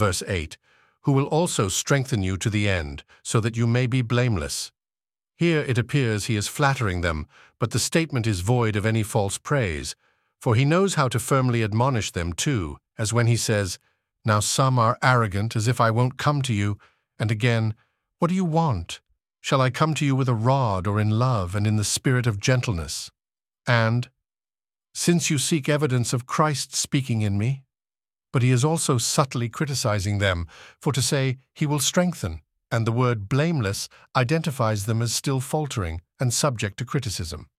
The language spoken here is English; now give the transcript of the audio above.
Verse 8, who will also strengthen you to the end, so that you may be blameless. Here it appears he is flattering them, but the statement is void of any false praise, for he knows how to firmly admonish them too, as when he says, "Now some are arrogant, as if I won't come to you," and again, "What do you want? Shall I come to you with a rod or in love and in the spirit of gentleness?" And, "Since you seek evidence of Christ speaking in me." But he is also subtly criticizing them, for to say he will strengthen, and the word blameless identifies them as still faltering and subject to criticism.